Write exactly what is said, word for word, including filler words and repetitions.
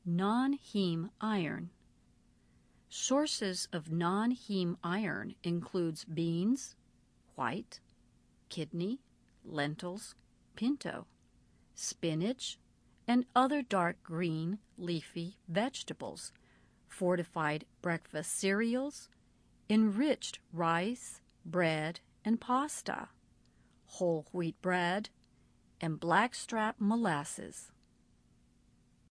Non-heme iron. Sources of non-heme iron includes beans, white, kidney, lentils, pinto, spinach, and other dark green leafy vegetables, fortified breakfast cereals, enriched rice, bread, and pasta, whole wheat bread, and blackstrap molasses.